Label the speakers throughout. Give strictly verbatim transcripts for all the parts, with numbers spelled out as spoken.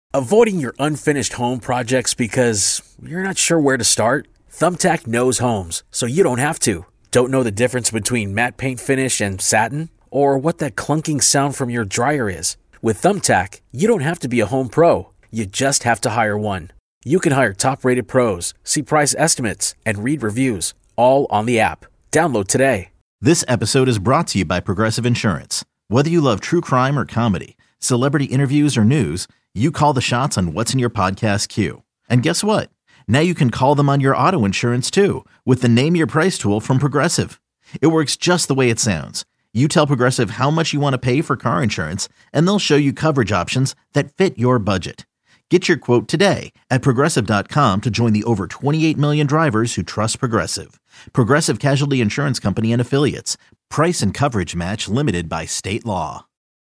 Speaker 1: Avoiding your unfinished home projects because you're not sure where to start? Thumbtack knows homes, so you don't have to. Don't know the difference between matte paint finish and satin? Or what that clunking sound from your dryer is? With Thumbtack, you don't have to be a home pro. You just have to hire one. You can hire top-rated pros, see price estimates, and read reviews, all on the app. Download today.
Speaker 2: This episode is brought to you by Progressive Insurance. Whether you love true crime or comedy, celebrity interviews or news, you call the shots on what's in your podcast queue. And guess what? Now you can call them on your auto insurance too with the Name Your Price tool from Progressive. It works just the way it sounds. You tell Progressive how much you want to pay for car insurance, and they'll show you coverage options that fit your budget. Get your quote today at Progressive dot com to join the over twenty-eight million drivers who trust Progressive. Progressive Casualty Insurance Company and Affiliates. Price and coverage match limited by state law.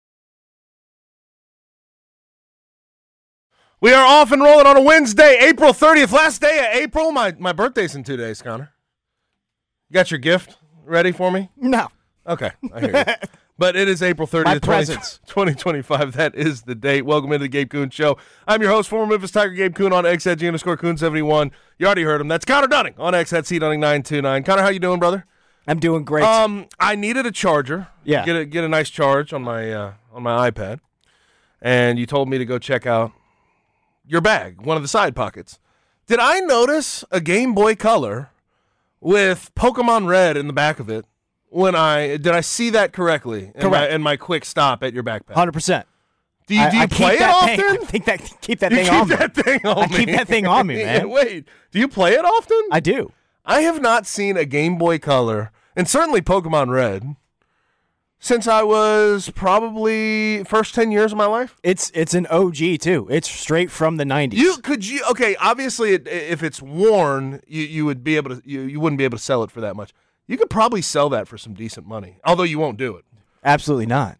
Speaker 3: We are off and rolling on a Wednesday, April thirtieth, last day of April. My my birthday's in two days, Connor. You got your gift ready for me?
Speaker 4: No.
Speaker 3: Okay, I hear you. But it is April thirtieth, twenty twenty-five. That is the date. Welcome into the Gabe Kuhn Show. I'm your host, former Memphis Tiger Gabe Kuhn on X at G underscore Kuhn seventy-one. You already heard him. That's Connor Dunning on X at C Dunning nine two nine. Connor, how you doing, brother?
Speaker 4: I'm doing great.
Speaker 3: Um, I needed a charger.
Speaker 4: Yeah.
Speaker 3: Get a get a nice charge on my uh, on my iPad, and you told me to go check out your bag, one of the side pockets. Did I notice a Game Boy Color with Pokemon Red in the back of it? When I did I see that correctly? In
Speaker 4: Correct.
Speaker 3: My, in my quick stop at your backpack.
Speaker 4: one hundred percent.
Speaker 3: Do you, do you
Speaker 4: I, I
Speaker 3: play it
Speaker 4: that
Speaker 3: often?
Speaker 4: Thing, I think that keep that
Speaker 3: you
Speaker 4: thing
Speaker 3: keep
Speaker 4: on
Speaker 3: that
Speaker 4: me.
Speaker 3: thing on
Speaker 4: I
Speaker 3: me.
Speaker 4: keep that thing on me, man.
Speaker 3: Wait, do you play it often?
Speaker 4: I do.
Speaker 3: I have not seen a Game Boy Color, and certainly Pokemon Red, since I was probably first ten years of my life.
Speaker 4: It's it's an O G too. It's straight from the nineties.
Speaker 3: You could you okay? Obviously, it, if it's worn, you, you would be able to you, you wouldn't be able to sell it for that much. You could probably sell that for some decent money, although you won't do it.
Speaker 4: Absolutely not.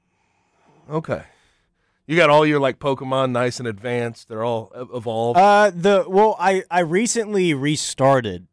Speaker 3: Okay, you got all your like Pokemon nice and advanced. They're all evolved.
Speaker 4: Uh, the well, I I recently restarted,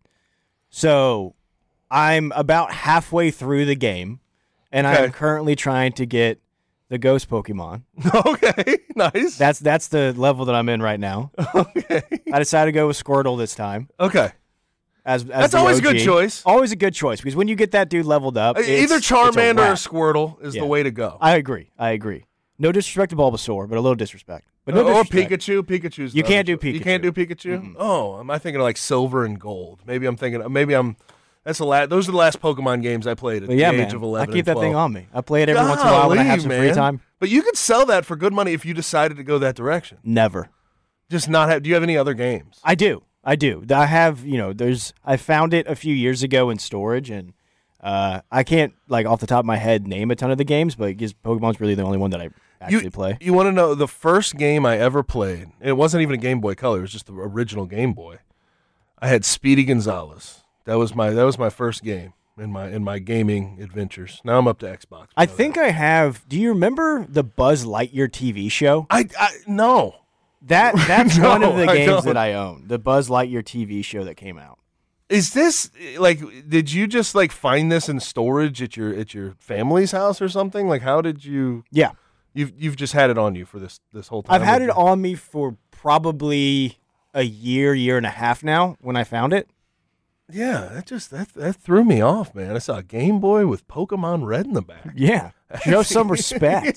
Speaker 4: so I'm about halfway through the game, and
Speaker 3: Okay.
Speaker 4: I'm currently trying to get the Ghost Pokemon.
Speaker 3: Okay, nice.
Speaker 4: That's that's the level that I'm in right now.
Speaker 3: Okay,
Speaker 4: I decided to go with Squirtle this time.
Speaker 3: okay.
Speaker 4: As, as
Speaker 3: That's
Speaker 4: the
Speaker 3: always a
Speaker 4: O G.
Speaker 3: good choice.
Speaker 4: Always a good choice because when you get that dude leveled up, it's,
Speaker 3: Either
Speaker 4: it's a
Speaker 3: Charmander or
Speaker 4: wrap.
Speaker 3: Squirtle is
Speaker 4: Yeah.
Speaker 3: the way to go.
Speaker 4: I agree. I agree. No disrespect to Bulbasaur, but a little disrespect. But no
Speaker 3: or
Speaker 4: disrespect.
Speaker 3: Pikachu. Pikachu's
Speaker 4: You
Speaker 3: the
Speaker 4: can't
Speaker 3: other
Speaker 4: do
Speaker 3: choice. You can't do
Speaker 4: Pikachu.
Speaker 3: Pikachu.
Speaker 4: Mm-mm.
Speaker 3: Oh, am I thinking of like Silver and Gold? Maybe I'm thinking. Maybe I'm. That's the last. Those are the last Pokemon games I played at
Speaker 4: But yeah,
Speaker 3: the
Speaker 4: man,
Speaker 3: age of eleven.
Speaker 4: I keep
Speaker 3: and
Speaker 4: that thing
Speaker 3: twelve.
Speaker 4: on me. I play it every once in a while when I have some
Speaker 3: Golly,
Speaker 4: free
Speaker 3: man.
Speaker 4: time.
Speaker 3: But you could sell that for good money if you decided to go that direction.
Speaker 4: Never.
Speaker 3: Just not have. Do you have any other games?
Speaker 4: I do. I do. I have. You know, there's. I found it a few years ago in storage, and uh, I can't like off the top of my head name a ton of the games, but because Pokemon's really the only one that I actually
Speaker 3: you,
Speaker 4: play.
Speaker 3: You want to know the first game I ever played? It wasn't even a Game Boy Color. It was just the original Game Boy. I had Speedy Gonzales. That was my that was my first game in my in my gaming adventures. Now I'm up to Xbox.
Speaker 4: I think I have. Do you remember the Buzz Lightyear T V show?
Speaker 3: I, I no.
Speaker 4: That that's
Speaker 3: No,
Speaker 4: one of the
Speaker 3: I
Speaker 4: games
Speaker 3: don't.
Speaker 4: that I own. The Buzz Lightyear T V show that came out.
Speaker 3: Is this like? Did you just like find this in storage at your at your family's house or something? Like, how did you?
Speaker 4: Yeah,
Speaker 3: You've you've just had it on you for this this whole time.
Speaker 4: I've had
Speaker 3: have
Speaker 4: it
Speaker 3: you?
Speaker 4: on me for probably a year, year and a half now. When I found it,
Speaker 3: Yeah, that just that that threw me off, man. I saw a Game Boy with Pokemon Red in the back.
Speaker 4: yeah, show some respect.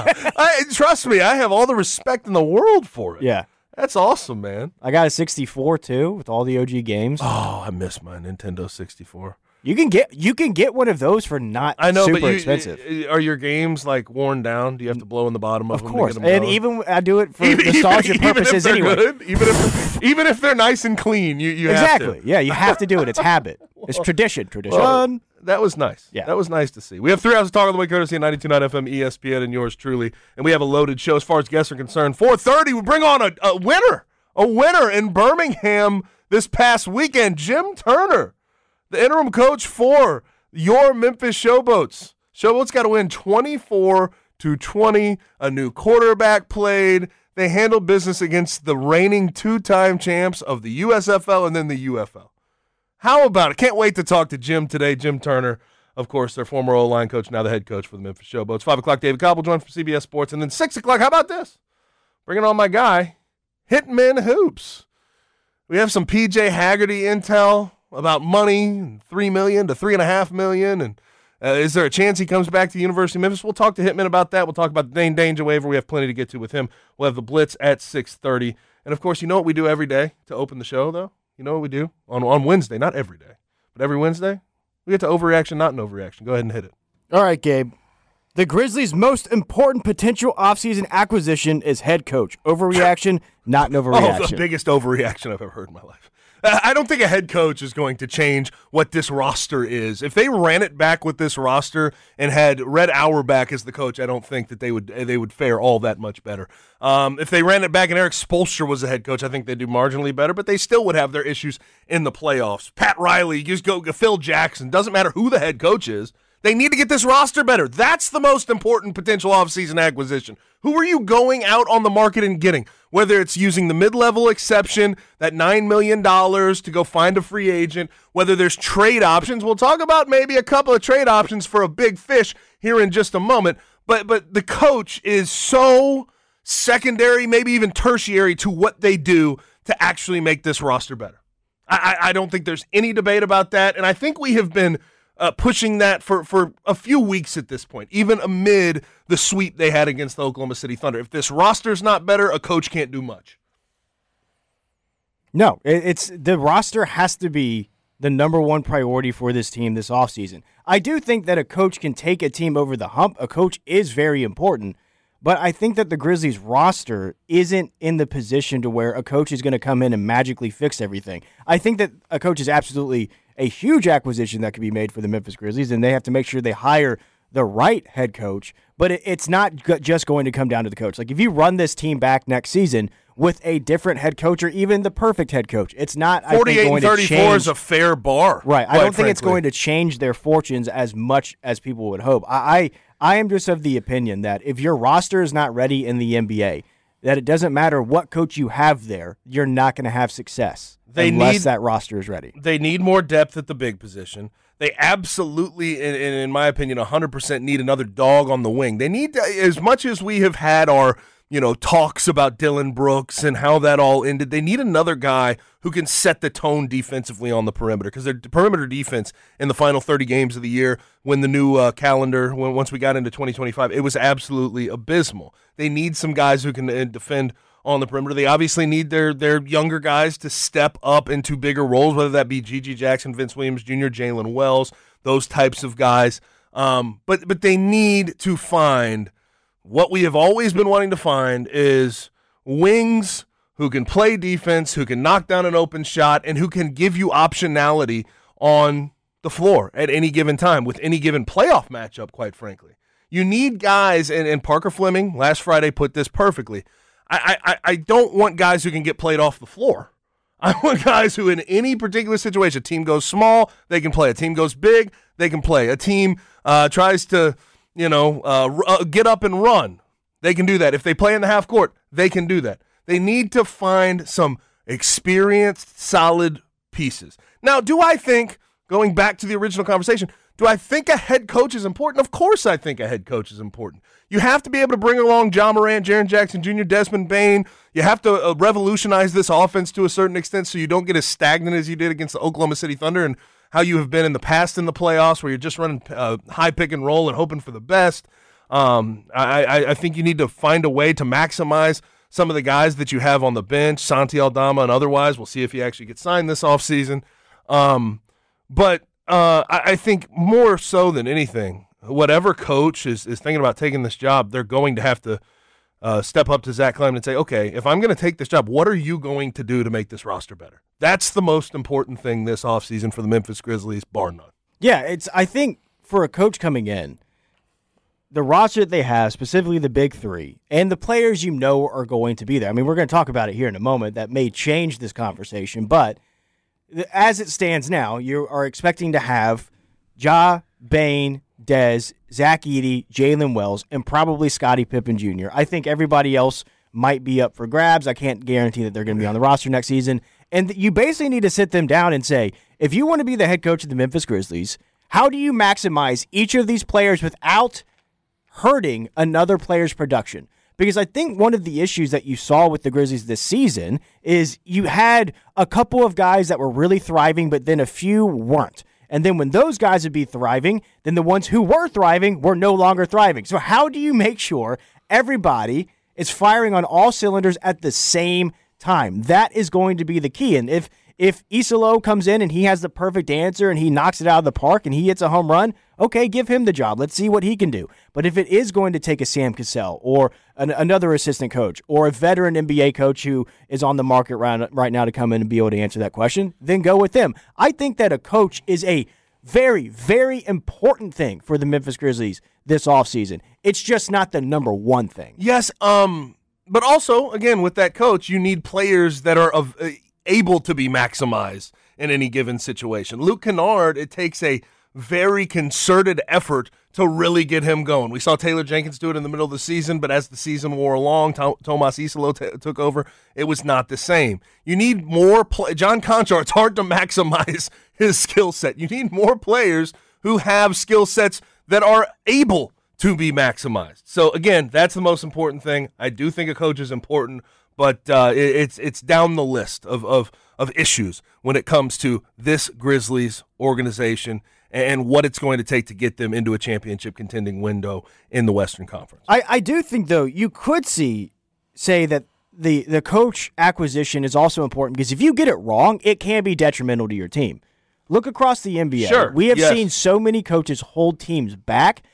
Speaker 3: I trust me, I have all the respect in the world for it.
Speaker 4: Yeah,
Speaker 3: That's awesome, man.
Speaker 4: I got a sixty-four too with all the O G games.
Speaker 3: Oh, I miss my Nintendo sixty-four.
Speaker 4: You can get you can get one of those for not
Speaker 3: I know,
Speaker 4: super
Speaker 3: but you,
Speaker 4: expensive.
Speaker 3: are your games like worn down? Do you have to blow in the bottom of,
Speaker 4: Of
Speaker 3: them?
Speaker 4: course,
Speaker 3: to get them
Speaker 4: and
Speaker 3: going?
Speaker 4: even I do it for
Speaker 3: Even-
Speaker 4: nostalgia
Speaker 3: even- even
Speaker 4: purposes
Speaker 3: if they're
Speaker 4: anyway.
Speaker 3: good, even if even if they're nice and clean, you you
Speaker 4: Exactly.
Speaker 3: have to.
Speaker 4: Yeah, you have to do it. It's habit. It's tradition. Tradition.
Speaker 3: Well, that was nice.
Speaker 4: Yeah.
Speaker 3: That was nice to see. We have three hours of talk on the way, courtesy of ninety-two point nine F M, E S P N, and yours truly. And we have a loaded show as far as guests are concerned. four thirty, we bring on a, a winner, a winner in Birmingham this past weekend, Jim Turner, the interim coach for your Memphis Showboats. Showboats got to win twenty-four to twenty. A new quarterback played. They handled business against the reigning two-time champs of the U S F L and then the U F L. How about it? Can't wait to talk to Jim today. Jim Turner, of course, their former O-line coach, now the head coach for the Memphis Showboats. five o'clock, David Cobble joins from C B S Sports. And then six o'clock, how about this? bringing on my guy, Hitman Hoops. We have some P J Haggerty intel about money, three million dollars to three point five million dollars, and uh, is there a chance he comes back to the University of Memphis? We'll talk to Hitman about that. We'll talk about the Dane Danger waiver. We have plenty to get to with him. We'll have the Blitz at six thirty. And, of course, you know what we do every day to open the show, though? You know what we do? On, on Wednesday, not every day, but every Wednesday, we get to overreaction, not an overreaction. Go ahead and hit it.
Speaker 4: All right, Gabe. The Grizzlies' most important potential offseason acquisition is head coach. Overreaction, not an overreaction.
Speaker 3: Oh, the biggest overreaction I've ever heard in my life. I don't think a head coach is going to change what this roster is. If they ran it back with this roster and had Red Auerbach as the coach, I don't think that they would they would fare all that much better. Um, if they ran it back and Eric Spoelstra was the head coach, I think they'd do marginally better, but they still would have their issues in the playoffs. Pat Riley, just go Phil Jackson. Doesn't matter who the head coach is. They need to get this roster better. That's the most important potential offseason acquisition. Who are you going out on the market and getting? Whether it's using the mid-level exception, that nine million dollars to go find a free agent, whether there's trade options. We'll talk about maybe a couple of trade options for a big fish here in just a moment. But but the coach is so secondary, maybe even tertiary to what they do to actually make this roster better. I, I, I don't think there's any debate about that, and I think we have been Uh, pushing that for, for a few weeks at this point, even amid the sweep they had against the Oklahoma City Thunder. If this roster's not better, a coach can't do much.
Speaker 4: No, it's the roster has to be the number one priority for this team this offseason. I do think that a coach can take a team over the hump. A coach is very important, but I think that the Grizzlies roster isn't in the position to where a coach is going to come in and magically fix everything. I think that a coach is absolutely a huge acquisition that could be made for the Memphis Grizzlies, and they have to make sure they hire the right head coach, but it, it's not just going to come down to the coach. Like, if you run this team back next season with a different head coach or even the perfect head coach, it's not, I think, going to change.
Speaker 3: forty-eight and thirty-four is a fair bar.
Speaker 4: Right. I don't think frankly. it's going to change their fortunes as much as people would hope. I, I I am just of the opinion that if your roster is not ready in the N B A, that it doesn't matter what coach you have there, you're not going to have success they unless need, that roster is ready.
Speaker 3: They need more depth at the big position. They absolutely, in, in my opinion, one hundred percent need another dog on the wing. They need, to, as much as we have had our you know, talks about Dylan Brooks and how that all ended, they need another guy who can set the tone defensively on the perimeter, because their perimeter defense in the final thirty games of the year, when the new uh, calendar, when once we got into twenty twenty-five, it was absolutely abysmal. They need some guys who can uh, defend on the perimeter. They obviously need their their younger guys to step up into bigger roles, whether that be Gigi Jackson, Vince Williams Junior, Jalen Wells, those types of guys. Um, but but they need to find what we have always been wanting to find is wings who can play defense, who can knock down an open shot, and who can give you optionality on the floor at any given time with any given playoff matchup, quite frankly. You need guys, and, and Parker Fleming last Friday put this perfectly. I, I, I don't want guys who can get played off the floor. I want guys who in any particular situation, a team goes small, they can play. A team goes big, they can play. A team uh, tries to, you know, uh, uh, get up and run. They can do that. If they play in the half court, they can do that. They need to find some experienced, solid pieces. Now, do I think, going back to the original conversation, do I think a head coach is important? Of course I think a head coach is important. You have to be able to bring along John Morant, Jaren Jackson Junior, Desmond Bane. You have to uh, revolutionize this offense to a certain extent so you don't get as stagnant as you did against the Oklahoma City Thunder and how you have been in the past in the playoffs where you're just running uh, high pick and roll and hoping for the best. Um, I, I, I think you need to find a way to maximize some of the guys that you have on the bench, Santi Aldama and otherwise. We'll see if he actually gets signed this offseason. Um, but uh, I, I think more so than anything, whatever coach is, is thinking about taking this job, they're going to have to uh, step up to Zach Kleiman and say, okay, if I'm going to take this job, what are you going to do to make this roster better? That's the most important thing this offseason for the Memphis Grizzlies, bar none.
Speaker 4: Yeah, it's. I think for a coach coming in, the roster that they have, specifically the big three, and the players you know are going to be there. I mean, we're going to talk about it here in a moment. That may change this conversation, but as it stands now, you are expecting to have Ja, Bane, Dez, Zach Edey, Jalen Wells, and probably Scottie Pippen Junior I think everybody else might be up for grabs. I can't guarantee that they're going to be on the roster next season. And you basically need to sit them down and say, if you want to be the head coach of the Memphis Grizzlies, how do you maximize each of these players without hurting another player's production? Because I think one of the issues that you saw with the Grizzlies this season is you had a couple of guys that were really thriving, but then a few weren't. And then when those guys would be thriving, then the ones who were thriving were no longer thriving. So how do you make sure everybody is firing on all cylinders at the same time? That is going to be the key. And if if Isolo comes in and he has the perfect answer and he knocks it out of the park and he hits a home run, okay, give him the job. Let's see what he can do. But if it is going to take a Sam Cassell or an, another assistant coach or a veteran N B A coach who is on the market right, right now to come in and be able to answer that question, then go with them. I think that a coach is a very, very important thing for the Memphis Grizzlies this offseason. It's just not the number one thing.
Speaker 3: Yes, um, but also, again, with that coach, you need players that are of uh, able to be maximized in any given situation. Luke Kennard, it takes a very concerted effort to really get him going. We saw Taylor Jenkins do it in the middle of the season, but as the season wore along, T- Tomas Isolo t- took over, it was not the same. You need more play. John Conchar, it's hard to maximize his skill set. You need more players who have skill sets that are able to be maximized. So, again, that's the most important thing. I do think a coach is important, but uh, it, it's it's down the list of, of, of issues when it comes to this Grizzlies organization and what it's going to take to get them into a championship contending window in the Western Conference.
Speaker 4: I, I do think, though, you could see, say that the, the coach acquisition is also important because if you get it wrong, it can be detrimental to your team. Look across the N B A.
Speaker 3: Sure,
Speaker 4: we have
Speaker 3: yes.
Speaker 4: seen so many coaches hold teams back.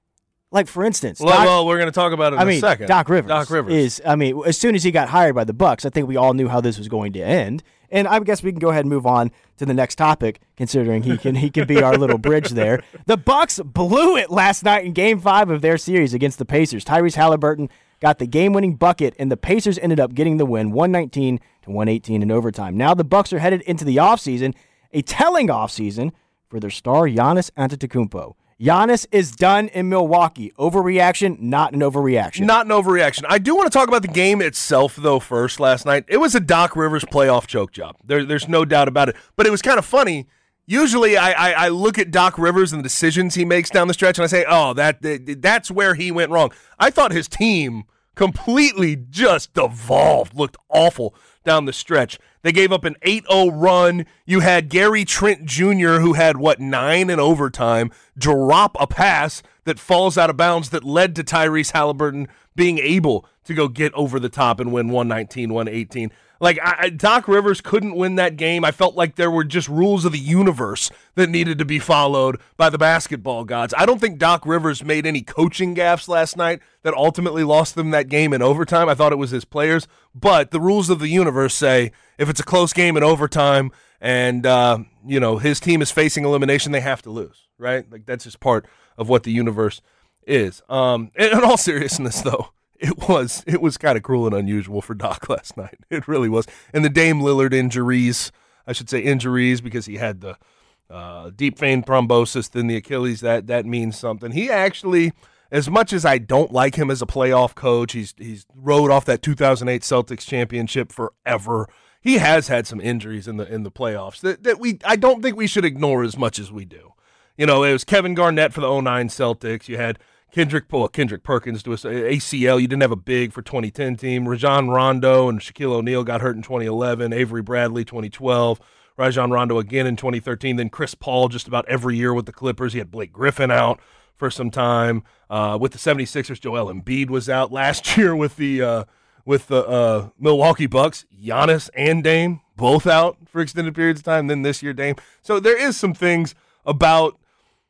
Speaker 4: Like, for instance,
Speaker 3: well,
Speaker 4: Doc,
Speaker 3: well we're going to talk about it in
Speaker 4: I
Speaker 3: a
Speaker 4: mean,
Speaker 3: second.
Speaker 4: Doc Rivers,
Speaker 3: Doc Rivers
Speaker 4: is, I mean, as soon as he got hired by the Bucks, I think we all knew how this was going to end. And I guess we can go ahead and move on to the next topic, considering he can he can be our little bridge there. The Bucks blew it last night in Game Five of their series against the Pacers. Tyrese Halliburton got the game-winning bucket, and the Pacers ended up getting the win, one nineteen to one eighteen in overtime. Now the Bucks are headed into the offseason, a telling offseason for their star Giannis Antetokounmpo. Giannis is done in Milwaukee. Overreaction, not an overreaction.
Speaker 3: Not an overreaction. I do want to talk about the game itself, though, first last night. It was a Doc Rivers playoff choke job. There, there's no doubt about it. But it was kind of funny. Usually I, I, I look at Doc Rivers and the decisions he makes down the stretch, and I say, oh, that that's where he went wrong. I thought his team completely just devolved, looked awful down the stretch. They gave up an eight oh run. You had Gary Trent Junior, who had, what, nine in overtime, drop a pass that falls out of bounds that led to Tyrese Halliburton being able to go get over the top and win one nineteen, one eighteen. Like, I, I, Doc Rivers couldn't win that game. I felt like there were just rules of the universe that needed to be followed by the basketball gods. I don't think Doc Rivers made any coaching gaffes last night that ultimately lost them that game in overtime. I thought it was his players. But the rules of the universe say if it's a close game in overtime and, uh, you know, his team is facing elimination, they have to lose, right? Like, that's just part of what the universe is. Um, in, in all seriousness, though, It was it was kind of cruel and unusual for Doc last night. It really was. And the Dame Lillard injuries, I should say injuries because he had the uh, deep vein thrombosis, then the Achilles, that that means something. He actually, as much as I don't like him as a playoff coach, he's he's rode off that two thousand eight Celtics championship forever. He has had some injuries in the in the playoffs that, that we I don't think we should ignore as much as we do. You know, it was Kevin Garnett for the oh nine Celtics. You had Kendrick, well, Kendrick Perkins to a A C L. You didn't have a big for twenty ten team. Rajon Rondo and Shaquille O'Neal got hurt in twenty eleven. Avery Bradley, twenty twelve. Rajon Rondo again in twenty thirteen. Then Chris Paul just about every year with the Clippers. He had Blake Griffin out for some time. Uh, with the seventy-sixers, Joel Embiid was out. Last year with the uh, with the uh, Milwaukee Bucks, Giannis and Dame both out for extended periods of time. Then this year, Dame. So there is some things about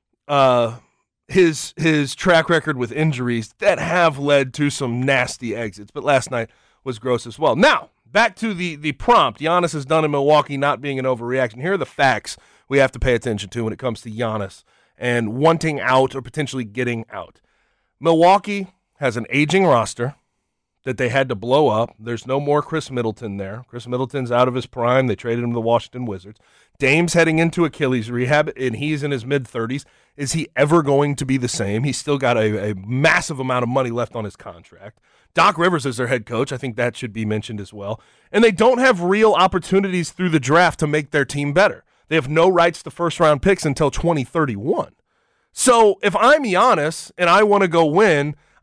Speaker 3: uh, – his his track record with injuries that have led to some nasty exits. But last night was gross as well. Now, back to the, the prompt. Giannis is done in Milwaukee not being an overreaction. Here are the facts we have to pay attention to when it comes to Giannis and wanting out or potentially getting out. Milwaukee has an aging roster that they had to blow up. There's no more Chris Middleton there. Chris Middleton's out of his prime. They traded him to the Washington Wizards. Dame's heading into Achilles rehab, and he's in his mid-thirties. Is he ever going to be the same? He's still got a, a massive amount of money left on his contract. Doc Rivers is their head coach. I think that should be mentioned as well. And they don't have real opportunities through the draft to make their team better. They have no rights to first-round picks until twenty thirty-one. So if I'm Giannis and I want to go win,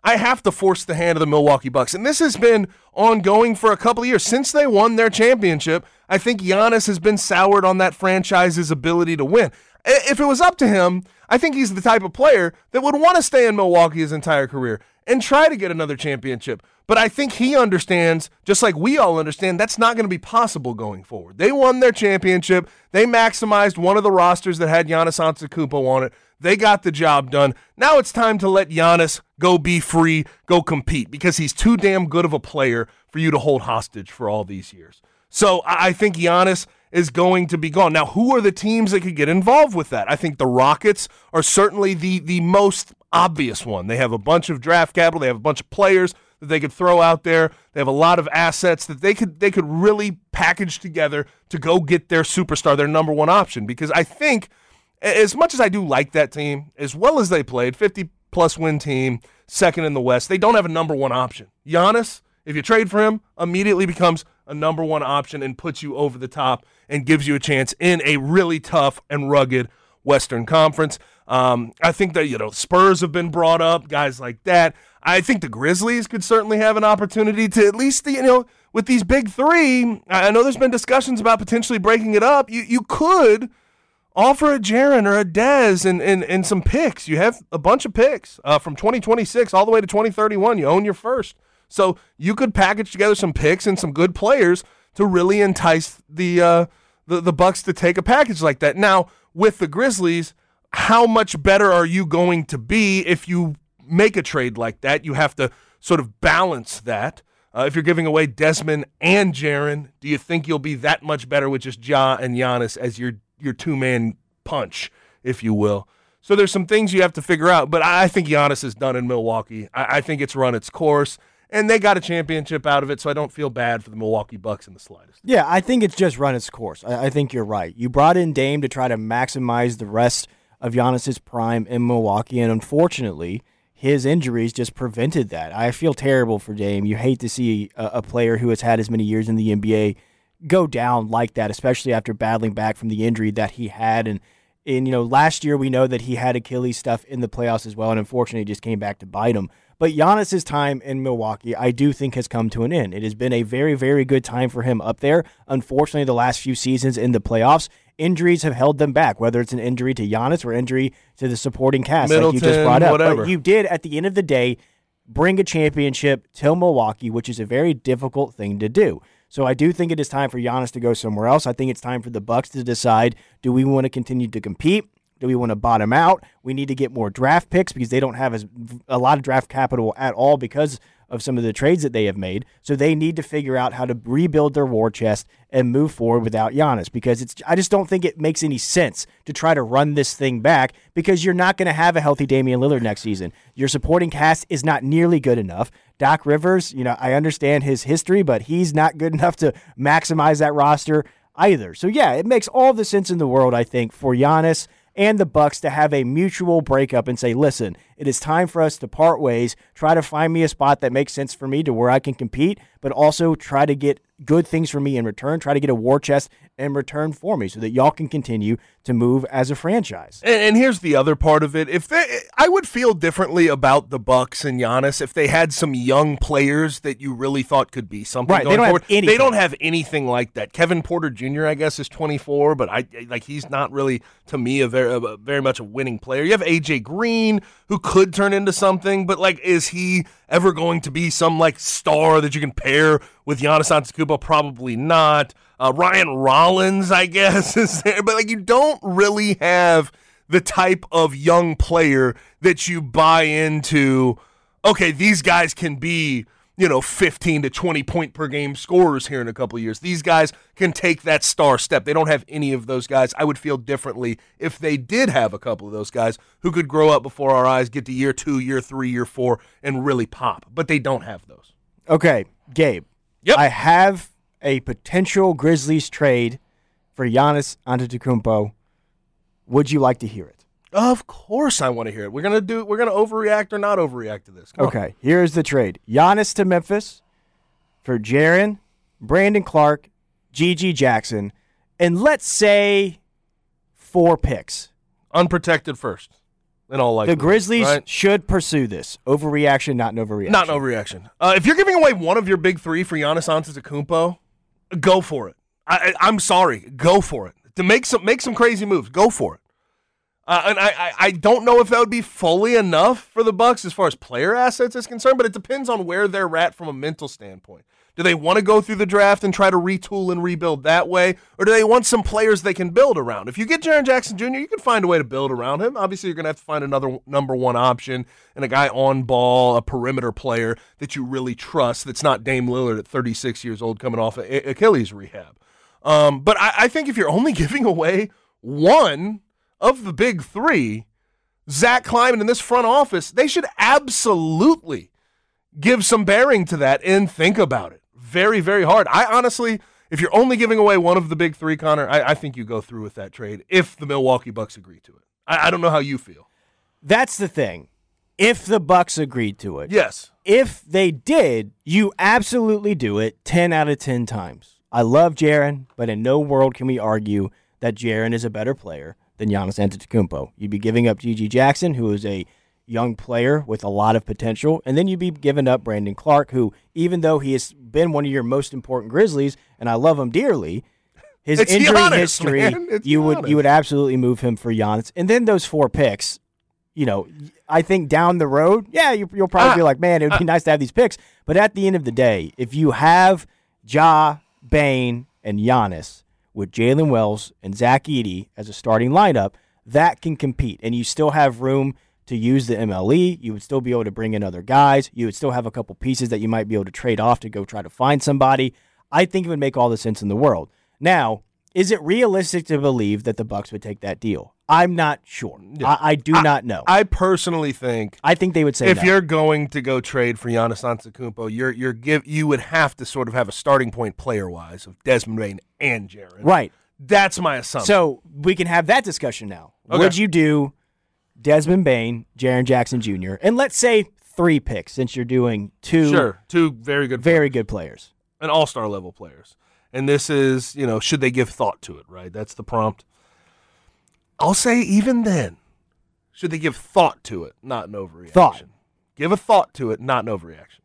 Speaker 3: I have to force the hand of the Milwaukee Bucks. And this has been ongoing for a couple of years. Since they won their championship, I think Giannis has been soured on that franchise's ability to win. If it was up to him, I think he's the type of player that would want to stay in Milwaukee his entire career and try to get another championship. But I think he understands, just like we all understand, that's not going to be possible going forward. They won their championship. They maximized one of the rosters that had Giannis Antetokounmpo on it. They got the job done. Now it's time to let Giannis go be free, go compete, because he's too damn good of a player for you to hold hostage for all these years. So I think Giannis is going to be gone. Now, who are the teams that could get involved with that? I think the Rockets are certainly the, the most obvious one. They have a bunch of draft capital. They have a bunch of players that they could throw out there. They have a lot of assets that they could they could really package together to go get their superstar, their number one option. Because I think, as much as I do like that team, as well as they played, fifty-plus win team, second in the West, they don't have a number one option. Giannis, if you trade for him, immediately becomes a number one option and puts you over the top and gives you a chance in a really tough and rugged Western Conference. Um, I think that, you know, Spurs have been brought up, guys like that. I think the Grizzlies could certainly have an opportunity to at least, you know, with these big three, I know there's been discussions about potentially breaking it up. You you could offer a Jaren or a Dez and, and, and some picks. You have a bunch of picks uh, from twenty twenty-six all the way to twenty thirty-one. You own your first. So you could package together some picks and some good players to really entice the uh, the, the Bucks to take a package like that. Now, with the Grizzlies, how much better are you going to be if you make a trade like that? You have to sort of balance that. Uh, if you're giving away Desmond and Jaren, do you think you'll be that much better with just Ja and Giannis as your your two-man punch, if you will? So there's some things you have to figure out, but I think Giannis is done in Milwaukee. I, I think it's run its course, and they got a championship out of it, so I don't feel bad for the Milwaukee Bucks in the slightest.
Speaker 4: Yeah, I think it's just run its course. I, I think you're right. You brought in Dame to try to maximize the rest of Giannis's prime in Milwaukee, and unfortunately, his injuries just prevented that. I feel terrible for Dame. You hate to see a, a player who has had as many years in the N B A go down like that, especially after battling back from the injury that he had. And, and you know, last year we know that he had Achilles stuff in the playoffs as well, and unfortunately it just came back to bite him. But Giannis's time in Milwaukee, I do think, has come to an end. It has been a very, very good time for him up there. Unfortunately, the last few seasons in the playoffs, injuries have held them back, whether it's an injury to Giannis or injury to the supporting cast,
Speaker 3: Middleton,
Speaker 4: like you just brought up.
Speaker 3: whatever.
Speaker 4: But you did, at the end of the day, bring a championship to Milwaukee, which is a very difficult thing to do. So I do think it is time for Giannis to go somewhere else. I think it's time for the Bucks to decide, do we want to continue to compete? Do we want to bottom out? We need to get more draft picks because they don't have as a lot of draft capital at all because of some of the trades that they have made. So they need to figure out how to rebuild their war chest and move forward without Giannis, because it's I just don't think it makes any sense to try to run this thing back, because you're not going to have a healthy Damian Lillard next season. Your supporting cast is not nearly good enough. Doc Rivers, you know, I understand his history, but he's not good enough to maximize that roster either. So yeah, it makes all the sense in the world, I think, for Giannis and the Bucks to have a mutual breakup and say, listen, it is time for us to part ways, try to find me a spot that makes sense for me to where I can compete, but also try to get good things for me in return, try to get a war chest in return for me so that y'all can continue to move as a franchise.
Speaker 3: And, and here's the other part of it. If they, I would feel differently about the Bucks and Giannis if they had some young players that you really thought could be something
Speaker 4: right,
Speaker 3: going
Speaker 4: they don't
Speaker 3: forward.
Speaker 4: Have anything.
Speaker 3: They don't have anything like that. Kevin Porter Junior, I guess, is twenty-four, but I like he's not really, to me, a very, a very much a winning player. You have A J Green, who could turn into something, but like, is he ever going to be some like star that you can pair with Giannis Antetokounmpo? Probably not. Uh, Ryan Rollins, I guess, is there, but like you don't really have the type of young player that you buy into. Okay, these guys can be, you know, fifteen to twenty point per game scorers here in a couple of years. These guys can take that star step. They don't have any of those guys. I would feel differently if they did have a couple of those guys who could grow up before our eyes, get to year two, year three, year four, and really pop. But they don't have those.
Speaker 4: Okay, Gabe.
Speaker 3: Yep.
Speaker 4: I have a potential Grizzlies trade for Giannis Antetokounmpo. Would you like to hear it?
Speaker 3: Of course I want to hear it. We're gonna do we're gonna overreact or not overreact to this. Come
Speaker 4: okay,
Speaker 3: on.
Speaker 4: Here's the trade. Giannis to Memphis for Jaren, Brandon Clark, Gigi Jackson, and let's say four picks.
Speaker 3: Unprotected first. in all likelihood.
Speaker 4: The Grizzlies
Speaker 3: right?
Speaker 4: should pursue this. Overreaction, not an overreaction.
Speaker 3: Not an overreaction. Uh, if you're giving away one of your big three for Giannis Antetokounmpo, go for it. I, I, I'm sorry. Go for it. To make some make some crazy moves, go for it. Uh, and I, I, I don't know if that would be fully enough for the Bucks as far as player assets is concerned, but it depends on where they're at from a mental standpoint. Do they want to go through the draft and try to retool and rebuild that way, or do they want some players they can build around? If you get Jaren Jackson Junior, you can find a way to build around him. Obviously, you're going to have to find another number one option and a guy on ball, a perimeter player that you really trust that's not Dame Lillard at thirty-six years old coming off a- Achilles rehab. Um, but I, I think if you're only giving away one of the big three, Zach Kleiman and this front office, they should absolutely give some bearing to that and think about it. Very, very hard. I honestly, if you're only giving away one of the big three, Connor, I, I think you go through with that trade if the Milwaukee Bucks agree to it. I, I don't know how you feel.
Speaker 4: That's the thing. If the Bucks agreed to it.
Speaker 3: Yes.
Speaker 4: If they did, you absolutely do it ten out of ten times. I love Jaren, but in no world can we argue that Jaren is a better player than Giannis Antetokounmpo. You'd be giving up G G Jackson, who is a young player with a lot of potential, and then you'd be giving up Brandon Clark, who, even though he has been one of your most important Grizzlies, and I love him dearly, his
Speaker 3: it's
Speaker 4: injury
Speaker 3: Giannis,
Speaker 4: history,
Speaker 3: man.
Speaker 4: you
Speaker 3: Giannis.
Speaker 4: would you would absolutely move him for Giannis. And then those four picks, you know, I think down the road, yeah, you, you'll probably
Speaker 3: uh,
Speaker 4: be like, man, it would be uh, nice to have these picks. But at the end of the day, if you have Ja, Bane, and Giannis with Jalen Wells and Zach Edey as a starting lineup, that can compete. And you still have room to use the M L E. You would still be able to bring in other guys. You would still have a couple pieces that you might be able to trade off to go try to find somebody. I think it would make all the sense in the world. Now, is it realistic to believe that the Bucks would take that deal? I'm not sure. Yeah. I, I do
Speaker 3: I,
Speaker 4: not know.
Speaker 3: I personally think
Speaker 4: I think they would say
Speaker 3: if
Speaker 4: no.
Speaker 3: you're going to go trade for Giannis Antetokounmpo, you're you're give you would have to sort of have a starting point player wise of Desmond Bane and Jaren.
Speaker 4: Right.
Speaker 3: That's my assumption.
Speaker 4: So we can have that discussion now.
Speaker 3: Okay.
Speaker 4: Would you do Desmond Bane, Jaren Jackson Junior, and let's say three picks since you're doing two
Speaker 3: sure two very good
Speaker 4: very
Speaker 3: players.
Speaker 4: good players,
Speaker 3: and all-star level players. And this is, you know, should they give thought to it, right? That's the prompt. I'll say even then, should they give thought to it, not an overreaction.
Speaker 4: Thought.
Speaker 3: Give a thought to it, not an overreaction.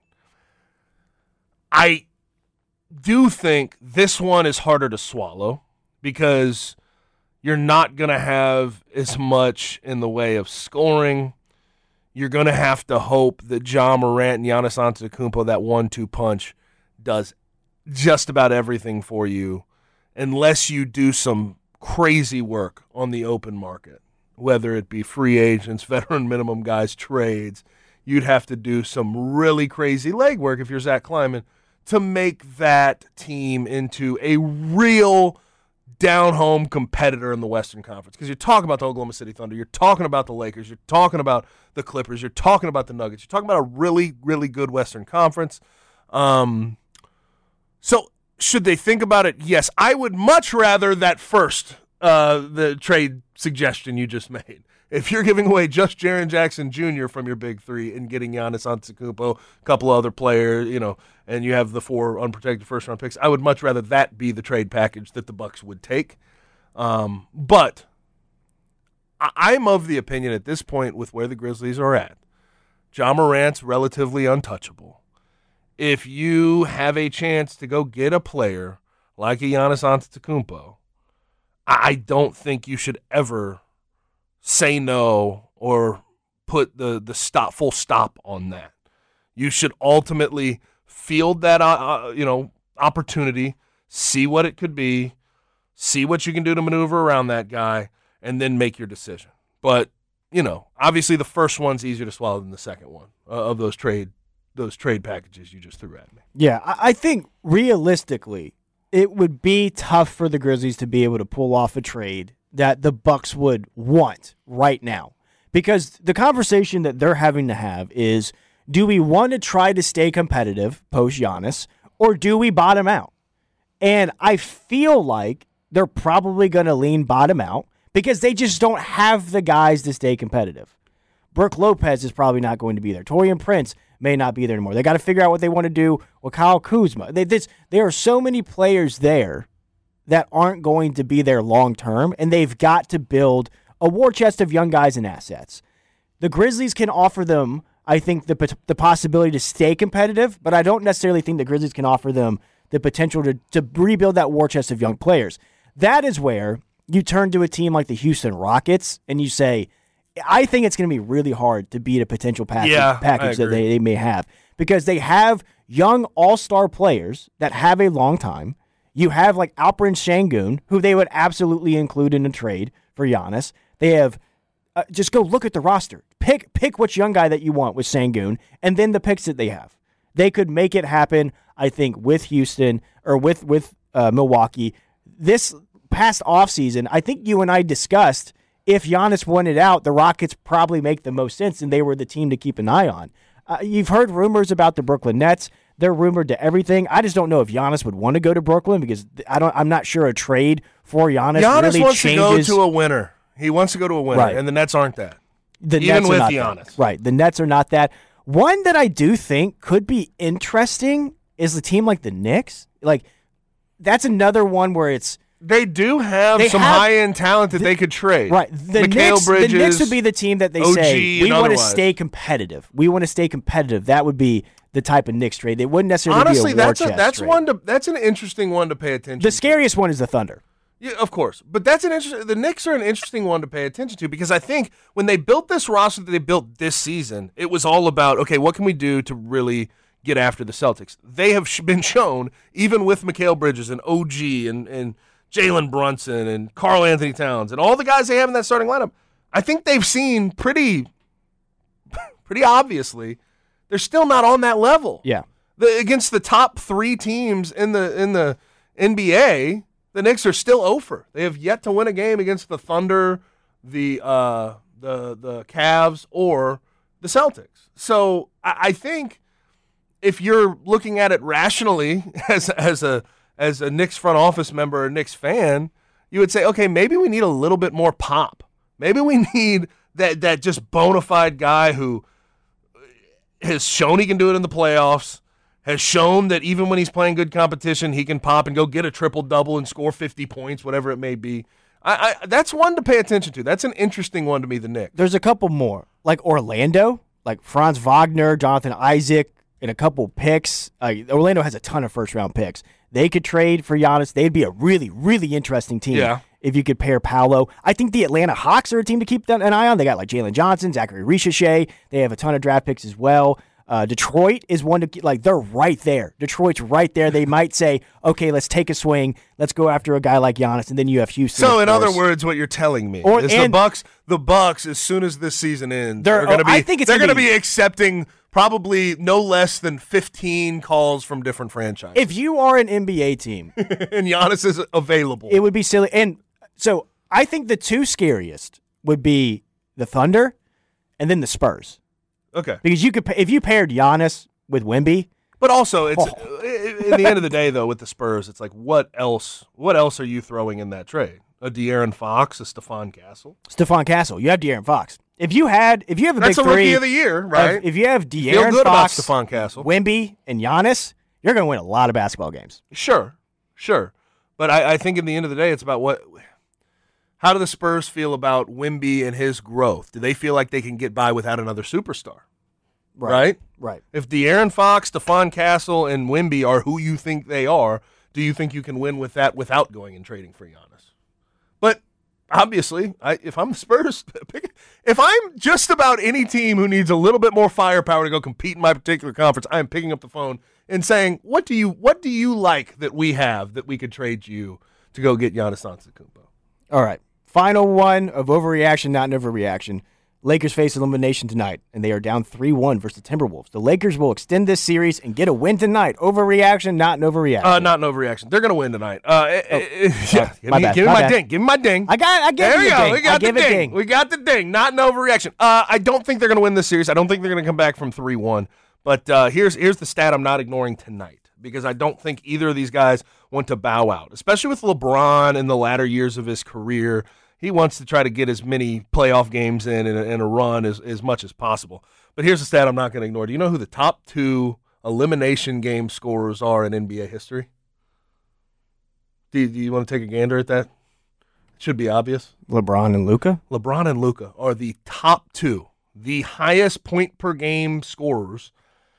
Speaker 3: I do think this one is harder to swallow because you're not going to have as much in the way of scoring. You're going to have to hope that Ja Morant and Giannis Antetokounmpo, that one two punch, does just about everything for you unless you do some crazy work on the open market, whether it be free agents, veteran minimum guys, trades. You'd have to do some really crazy legwork if you're Zach Kleiman to make that team into a real down-home competitor in the Western Conference. Because you're talking about the Oklahoma City Thunder, you're talking about the Lakers, you're talking about the Clippers, you're talking about the Nuggets, you're talking about a really, really good Western Conference. Um, so should they think about it? Yes. I would much rather that first, uh, the trade suggestion you just made. If you're giving away just Jaren Jackson Junior from your big three and getting Giannis Antetokounmpo, a couple other players, you know, and you have the four unprotected first-round picks, I would much rather that be the trade package that the Bucks would take. Um, but I- I'm of the opinion at this point with where the Grizzlies are at, Ja Morant's relatively untouchable. If you have a chance to go get a player like a Giannis Antetokounmpo, I don't think you should ever say no or put the, the stop full stop on that. You should ultimately field that uh, you know opportunity, see what it could be, see what you can do to maneuver around that guy, and then make your decision. But, you know, obviously the first one's easier to swallow than the second one uh, of those trade those trade packages you just threw at me.
Speaker 4: Yeah, I think realistically it would be tough for the Grizzlies to be able to pull off a trade that the Bucks would want right now. Because the conversation that they're having to have is, do we want to try to stay competitive post Giannis, or do we bottom out? And I feel like they're probably going to lean bottom out because they just don't have the guys to stay competitive. Brooke Lopez is probably not going to be there. Taurean Prince may not be there anymore. They got to figure out what they want to do with Kyle Kuzma. They, this, there are so many players there that aren't going to be there long term, and they've got to build a war chest of young guys and assets. The Grizzlies can offer them, I think, the the possibility to stay competitive, but I don't necessarily think the Grizzlies can offer them the potential to, to rebuild that war chest of young players. That is where you turn to a team like the Houston Rockets and you say, I think it's going to be really hard to beat a potential package,
Speaker 3: yeah,
Speaker 4: package that they, they may have because they have young all-star players that have a long time. You have like Alperen Sengun, who they would absolutely include in a trade for Giannis. They have uh, just go look at the roster. Pick pick which young guy that you want with Sengun, and then the picks that they have. They could make it happen, I think, with Houston or with with uh, Milwaukee. This past offseason, I think you and I discussed if Giannis wanted out, the Rockets probably make the most sense, and they were the team to keep an eye on. Uh, you've heard rumors about the Brooklyn Nets. They're rumored to everything. I just don't know if Giannis would want to go to Brooklyn because I don't. I'm not sure a trade for Giannis,
Speaker 3: Giannis
Speaker 4: really
Speaker 3: wants
Speaker 4: changes.
Speaker 3: to go to a winner. He wants to go to a winner,
Speaker 4: Right.
Speaker 3: and the Nets aren't that.
Speaker 4: The
Speaker 3: Even
Speaker 4: Nets
Speaker 3: with
Speaker 4: are not
Speaker 3: Giannis.
Speaker 4: that. Right. The Nets are not that. One that I do think could be interesting is a team like the Knicks. Like, that's another one where it's
Speaker 3: They do have
Speaker 4: They
Speaker 3: some
Speaker 4: have-
Speaker 3: high-end talent that they could trade.
Speaker 4: right. The
Speaker 3: Mikal
Speaker 4: Knicks,
Speaker 3: Bridges,
Speaker 4: the Knicks would be the team that they
Speaker 3: O G
Speaker 4: say we
Speaker 3: and
Speaker 4: want to
Speaker 3: otherwise.
Speaker 4: stay competitive. We want to stay competitive. That would be the type of Knicks trade. They wouldn't necessarily
Speaker 3: Honestly,
Speaker 4: be a war
Speaker 3: that's a,
Speaker 4: chest
Speaker 3: that's
Speaker 4: trade.
Speaker 3: one to that's an interesting one to pay attention.
Speaker 4: The
Speaker 3: to.
Speaker 4: scariest one is the Thunder.
Speaker 3: Yeah, of course. But that's an interesting. The Knicks are an interesting one to pay attention to because I think when they built this roster that they built this season, it was all about, okay, what can we do to really get after the Celtics? They have sh- been shown, even with Mikal Bridges and O G and, and Jalen Brunson and Karl Anthony Towns and all the guys they have in that starting lineup, I think they've seen pretty, pretty obviously, they're still not on that level.
Speaker 4: Yeah.
Speaker 3: The, against the top three teams in the in the N B A, the Knicks are still over. They have yet to win a game against the Thunder, the uh, the the Cavs, or the Celtics. So I, I think if you're looking at it rationally as as a as a Knicks front office member or Knicks fan, you would say, okay, maybe we need a little bit more pop. Maybe we need that that just bona fide guy who has shown he can do it in the playoffs, has shown that even when he's playing good competition, he can pop and go get a triple-double and score fifty points, whatever it may be. I, I That's one to pay attention to. That's an interesting one to me, the Knicks.
Speaker 4: There's a couple more, like Orlando, like Franz Wagner, Jonathan Isaac, and a couple picks. Uh, Orlando has a ton of first-round picks. They could trade for Giannis. They'd be a really, really interesting team
Speaker 3: Yeah.
Speaker 4: if you could pair Paolo. I think the Atlanta Hawks are a team to keep an eye on. They got like Jalen Johnson, Zachary Ricochet. They have a ton of draft picks as well. Uh, Detroit is one to keep, like, they're right there. Detroit's right there. They might say, okay, let's take a swing. Let's go after a guy like Giannis, and then you have Houston.
Speaker 3: So,
Speaker 4: of
Speaker 3: in other
Speaker 4: course.
Speaker 3: words, what you're telling me
Speaker 4: Or-
Speaker 3: is the
Speaker 4: and-
Speaker 3: Bucks. The Bucks, as soon as this season ends,
Speaker 4: They're-
Speaker 3: they're going to
Speaker 4: oh,
Speaker 3: be.
Speaker 4: I think it's
Speaker 3: they're
Speaker 4: gonna
Speaker 3: going to
Speaker 4: be-
Speaker 3: be accepting probably no less than fifteen calls from different franchises.
Speaker 4: if you are an N B A team,
Speaker 3: and Giannis is available.
Speaker 4: it would be silly. And so I think the two scariest would be the Thunder and then the Spurs.
Speaker 3: okay.
Speaker 4: Because you could, pa- if you paired Giannis with Wemby,
Speaker 3: But also, it's
Speaker 4: Oh.
Speaker 3: in the end of the day, though, with the Spurs, it's like, what else? What else are you throwing in that trade? A De'Aaron Fox, a Stephon Castle.
Speaker 4: Stephon Castle, you have De'Aaron Fox. If you had, if you have a
Speaker 3: That's
Speaker 4: big
Speaker 3: a
Speaker 4: three,
Speaker 3: rookie of the year, right?
Speaker 4: If, if you have
Speaker 3: Feel
Speaker 4: De'Aaron
Speaker 3: good
Speaker 4: Fox,
Speaker 3: about Stephon Castle.
Speaker 4: Wemby, and Giannis, you're going to win a lot of basketball games.
Speaker 3: Sure, sure. But I, I think in the end of the day, it's about what. How do the Spurs feel about Wemby and his growth? Do they feel like they can get by without another superstar? Right.
Speaker 4: Right.
Speaker 3: If De'Aaron Fox, Stephon Castle, and Wemby are who you think they are, do you think you can win with that without going and trading for Giannis? But obviously, I, if I'm the Spurs, pick, if I'm just about any team who needs a little bit more firepower to go compete in my particular conference, I am picking up the phone and saying, "What do you what do you like that we have that we could trade you to go get Giannis Antetokounmpo?"
Speaker 4: All right. Final one of overreaction, not an overreaction. Lakers face elimination tonight, and they are down three one versus the Timberwolves. The Lakers will extend this series and get a win tonight. Overreaction, not an overreaction.
Speaker 3: Uh, not an overreaction. They're going to win tonight. Uh, eh, eh, eh, yeah, give
Speaker 4: my
Speaker 3: me,
Speaker 4: bad,
Speaker 3: give me
Speaker 4: my
Speaker 3: my
Speaker 4: bad.
Speaker 3: ding. Give me my ding.
Speaker 4: I got I gave
Speaker 3: There
Speaker 4: you
Speaker 3: you
Speaker 4: a
Speaker 3: go.
Speaker 4: ding.
Speaker 3: We got
Speaker 4: I
Speaker 3: the
Speaker 4: give
Speaker 3: ding.
Speaker 4: a ding.
Speaker 3: We got the ding. Not an overreaction. Uh, I don't think they're going to win this series. I don't think they're going to come back from three one. But uh, here's here's the stat I'm not ignoring tonight because I don't think either of these guys want to bow out, especially with LeBron in the latter years of his career. He wants to try to get as many playoff games in and a, in a run as, as much as possible. But here's the stat I'm not going to ignore. Do you know who the top two elimination game scorers are in N B A history? Do you, do you want to take a gander at that? It should be obvious.
Speaker 4: LeBron and Luka.
Speaker 3: LeBron and Luka are the top two, the highest point per game scorers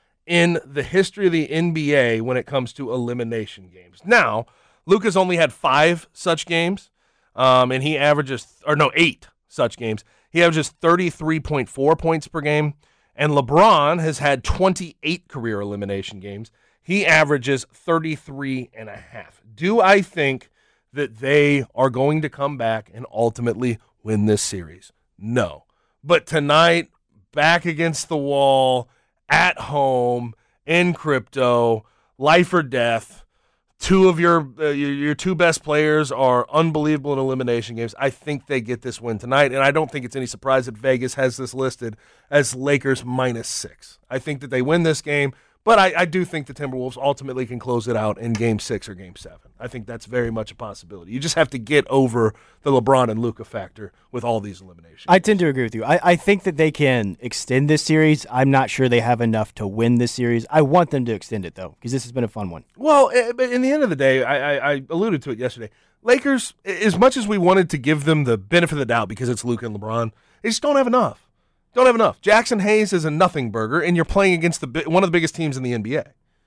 Speaker 3: in the history of the N B A when it comes to elimination games. Now, Luka's only had five such games, um, and he averages, or no, eight such games. He averages thirty-three point four points per game, and LeBron has had twenty-eight career elimination games. He averages thirty-three and a half. Do I think that they are going to come back and ultimately win this series? No. But tonight, back against the wall, at home, in crypto, life or death, two of your, uh, your your two best players are unbelievable in elimination games. I think they get this win tonight, and I don't think it's any surprise that Vegas has this listed as Lakers minus six. I think that they win this game, but I, I do think the Timberwolves ultimately can close it out in game six or game seven. I think that's very much a possibility. You just have to get over the LeBron and Luka factor with all these eliminations.
Speaker 4: I tend to agree with you. I, I think that they can extend this series. I'm not sure they have enough to win this series. I want them to extend it, though, because this has been a fun one.
Speaker 3: Well, but in the end of the day, I, I, I alluded to it yesterday. Lakers, as much as we wanted to give them the benefit of the doubt because it's Luka and LeBron, they just don't have enough. Don't have enough. Jackson Hayes is a nothing burger, and you're playing against the one of the biggest teams in the N B A.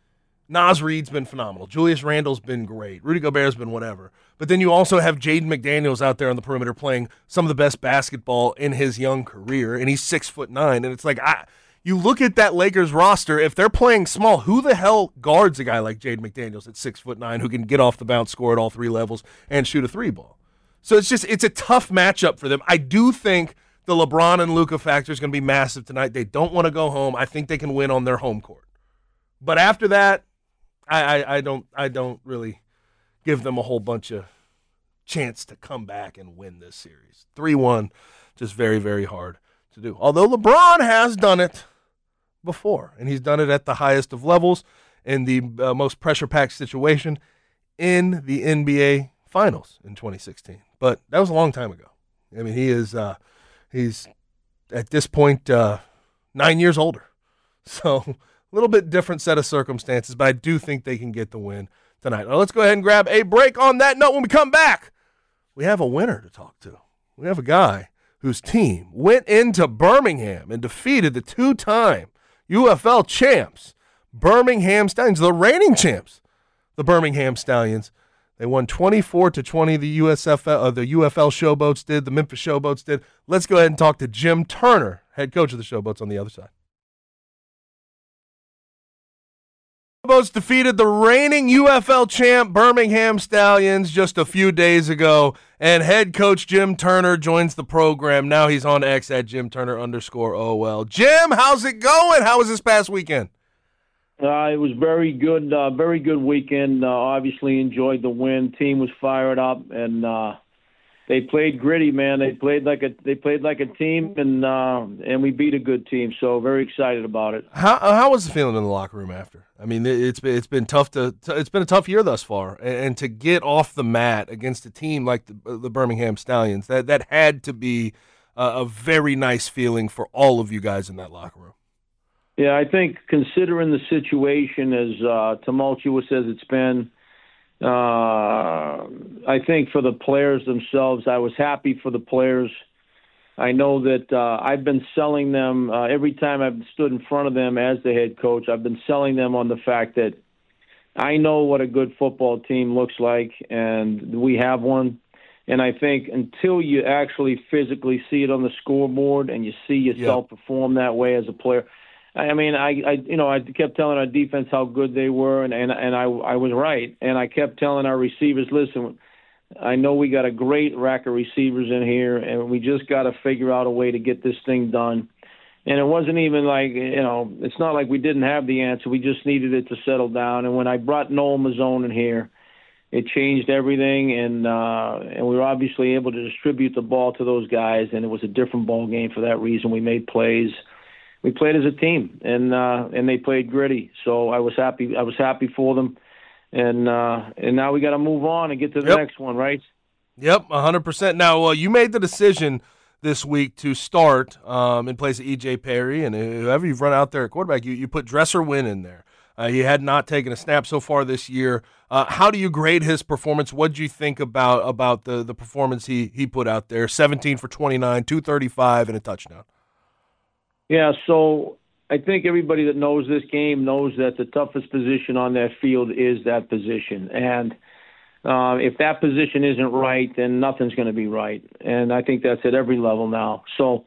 Speaker 3: Naz Reid's been phenomenal. Julius Randle's been great. Rudy Gobert's been whatever. But then you also have Jaden McDaniels out there on the perimeter playing some of the best basketball in his young career, and he's six foot nine. And it's like, I, you look at that Lakers roster, if they're playing small, who the hell guards a guy like Jaden McDaniels at six foot nine who can get off the bounce, score at all three levels, and shoot a three ball? So it's just, it's a tough matchup for them. I do think the LeBron and Luka factor is going to be massive tonight. They don't want to go home. I think they can win on their home court. But after that, I, I, I don't I don't really give them a whole bunch of chance to come back and win this series. three one, just very, very hard to do. Although LeBron has done it before, and he's done it at the highest of levels in the uh, most pressure-packed situation in the N B A Finals in twenty sixteen. But that was a long time ago. I mean, he is uh, he's at this point uh, nine years older. So a little bit different set of circumstances, but I do think they can get the win tonight. Now let's go ahead and grab a break on that note. When we come back, we have a winner to talk to. We have a guy whose team went into Birmingham and defeated the two-time U F L champs, Birmingham Stallions, the reigning champs, the Birmingham Stallions. They won twenty-four to twenty. The U S F L, uh, the U F L Showboats did. The Memphis Showboats did. Let's go ahead and talk to Jim Turner, head coach of the Showboats, on the other side. Showboats defeated the reigning U F L champ Birmingham Stallions just a few days ago, and head coach Jim Turner joins the program. Now he's on X at Jim Turner underscore O L. Jim, how's it going? How was this past weekend?
Speaker 5: Uh, it was very good, uh, very good weekend. Uh, obviously enjoyed the win. Team was fired up, and uh, they played gritty, man. They played like a they played like a team, and uh, and we beat a good team. So very excited about it.
Speaker 3: How how was the feeling in the locker room after? I mean, it's been it's been tough to it's been a tough year thus far, and, and to get off the mat against a team like the, the Birmingham Stallions, that that had to be a, a very nice feeling for all of you guys in that locker room.
Speaker 5: Yeah, I think considering the situation as uh, tumultuous as it's been, uh, I think for the players themselves, I was happy for the players. I know that uh, I've been selling them uh, every time I've stood in front of them as the head coach. I've been selling them on the fact that I know what a good football team looks like, and we have one. And I think until you actually physically see it on the scoreboard and you see yourself yep. perform that way as a player, I mean, I, I, you know, I kept telling our defense how good they were, and, and, and I, I was right. And I kept telling our receivers, listen, I know we got a great rack of receivers in here, and we just got to figure out a way to get this thing done. And it wasn't even like, you know, it's not like we didn't have the answer. We just needed it to settle down. And when I brought Noel Mazzone in here, it changed everything, and uh, and we were obviously able to distribute the ball to those guys, and it was a different ball game for that reason. We made plays. We played as a team, and uh, and they played gritty. So I was happy. I was happy for them, and uh, and now we got to move on and get to the
Speaker 3: yep.
Speaker 5: next one, right?
Speaker 3: Yep, one hundred percent. Now, uh, you made the decision this week to start um, in place of E J Perry, and whoever you've run out there at quarterback, you you put Dresser Wynn in there. Uh, he had not taken a snap so far this year. Uh, how do you grade his performance? What did you think about about the the performance he he put out there? seventeen for twenty-nine, two thirty-five, and a touchdown.
Speaker 5: Yeah, so I think everybody that knows this game knows that the toughest position on that field is that position. And uh, if that position isn't right, then nothing's going to be right. And I think that's at every level now. So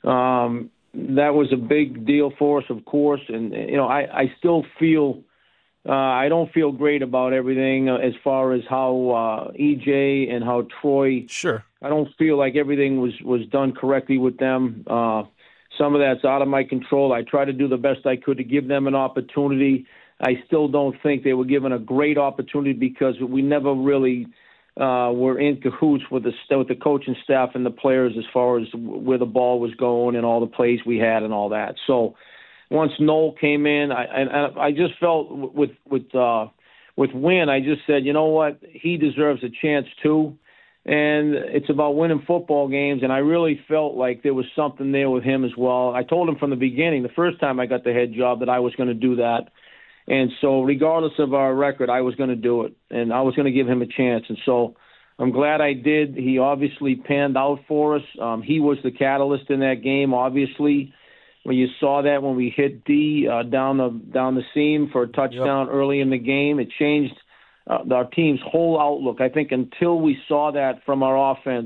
Speaker 5: um, that was a big deal for us, of course. And, you know, I, I still feel uh, I don't feel great about everything as far as how uh, E J and how Troy.
Speaker 3: Sure.
Speaker 5: I don't feel like everything was, was done correctly with them. Uh Some of that's out of my control. I try to do the best I could to give them an opportunity. I still don't think they were given a great opportunity because we never really uh, were in cahoots with the, with the coaching staff and the players as far as where the ball was going and all the plays we had and all that. So once Noel came in, I, I, I just felt with with uh, with Wynn, I just said, you know what, he deserves a chance too. And it's about winning football games, and I really felt like there was something there with him as well. I told him from the beginning, the first time I got the head job, that I was going to do that. And so regardless of our record, I was going to do it, and I was going to give him a chance. And so I'm glad I did. He obviously panned out for us. Um, he was the catalyst in that game, obviously. When you saw that when we hit D uh, down the down the seam for a touchdown yep. early in the game, it changed Uh, our team's whole outlook. I think until we saw that from our offense,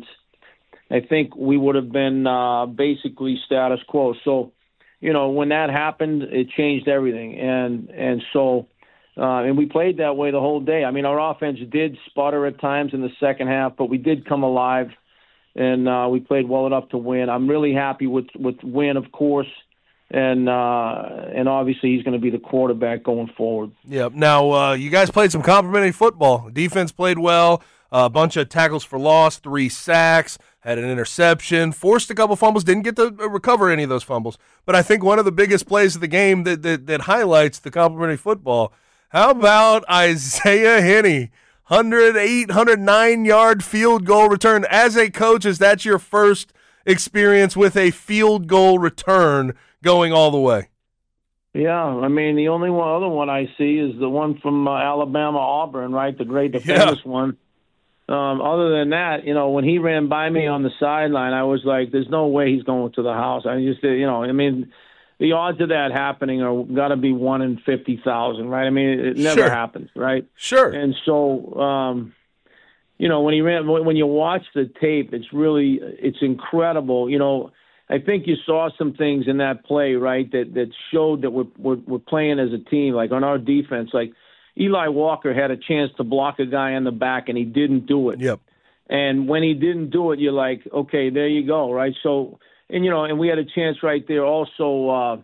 Speaker 5: I think we would have been uh, basically status quo. So, you know, when that happened, it changed everything. And and so, uh, and we played that way the whole day. I mean, our offense did sputter at times in the second half, but we did come alive, and uh, we played well enough to win. I'm really happy with, with Wynn, of course. And uh, and obviously he's going to be the quarterback going forward.
Speaker 3: Yeah. Now, uh, you guys played some complimentary football. Defense played well, a bunch of tackles for loss, three sacks, had an interception, forced a couple fumbles, didn't get to recover any of those fumbles. But I think one of the biggest plays of the game that that, that highlights the complimentary football, how about Isaiah Henne? one hundred eight, one hundred nine yard field goal return. As a coach, is that your first experience with a field goal return going all the way?
Speaker 5: Yeah, I mean, the only one, other one I see is the one from uh, Alabama Auburn, right? The great, the
Speaker 3: yeah.
Speaker 5: famous one. Um, other than that, you know, when he ran by me on the sideline, I was like, "There's no way he's going to the house." I just, you know, I mean, the odds of that happening are got to be one in fifty thousand, right? I mean, it, it never
Speaker 3: sure.
Speaker 5: happens, right?
Speaker 3: Sure.
Speaker 5: And so, um, you know, when he ran, when you watch the tape, it's really, it's incredible, you know. I think you saw some things in that play, right, that, that showed that we're, we're we're playing as a team. Like on our defense, like Eli Walker had a chance to block a guy in the back, and he didn't do it.
Speaker 3: Yep.
Speaker 5: And when he didn't do it, you're like, okay, there you go, right? So, and you know, and we had a chance right there. Also, uh,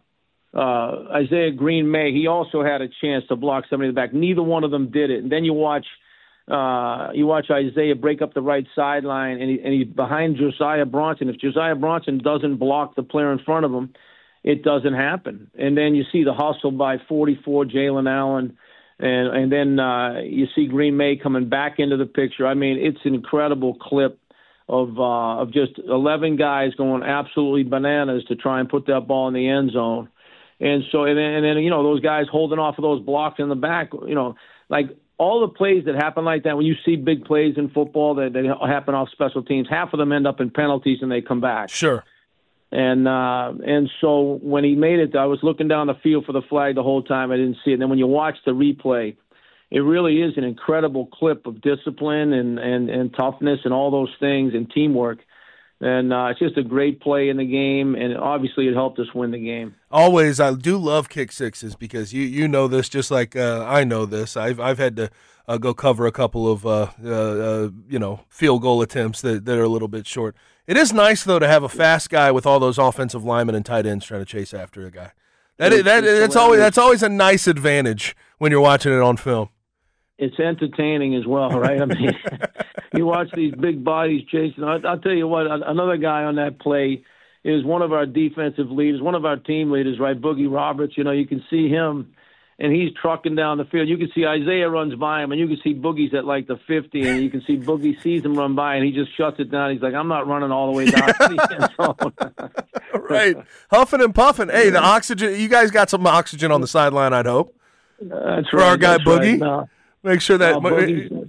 Speaker 5: uh, Isaiah Green May, he also had a chance to block somebody in the back. Neither one of them did it. And then you watch. Uh, you watch Isaiah break up the right sideline, and, he, and he's behind Josiah Bronson. If Josiah Bronson doesn't block the player in front of him, it doesn't happen. And then you see the hustle by forty-four, Jalen Allen, and and then uh, you see Green May coming back into the picture. I mean, it's an incredible clip of uh, of just eleven guys going absolutely bananas to try and put that ball in the end zone. And so, and then, and then you know, those guys holding off of those blocks in the back, you know, like – all the plays that happen like that, when you see big plays in football that, that happen off special teams, half of them end up in penalties and they come back.
Speaker 3: Sure.
Speaker 5: And uh, and so when he made it, I was looking down the field for the flag the whole time. I didn't see it. And then when you watch the replay, it really is an incredible clip of discipline and, and, and toughness and all those things and teamwork. And uh, it's just a great play in the game, and obviously it helped us win the game.
Speaker 3: Always, I do love kick sixes because you you know this just like uh, I know this. I've I've had to uh, go cover a couple of uh, uh, uh, you know field goal attempts that, that are a little bit short. It is nice though to have a fast guy with all those offensive linemen and tight ends trying to chase after a guy. That is, that that's always that's always a nice advantage when you're watching it on film.
Speaker 5: It's entertaining as well, right? I mean, you watch these big bodies chasing. I'll, I'll tell you what, another guy on that play is one of our defensive leaders, one of our team leaders, right? Boogie Roberts. You know, you can see him, and he's trucking down the field. You can see Isaiah runs by him, and you can see Boogie's at like the fifty, and you can see Boogie sees him run by, and he just shuts it down. He's like, I'm not running all the way down to the end zone.
Speaker 3: Right. Huffing and puffing. Hey, the oxygen, you guys got some oxygen on the sideline, I'd hope.
Speaker 5: That's
Speaker 3: For
Speaker 5: right.
Speaker 3: our guy
Speaker 5: that's
Speaker 3: Boogie.
Speaker 5: Right. No.
Speaker 3: Make sure that
Speaker 5: no,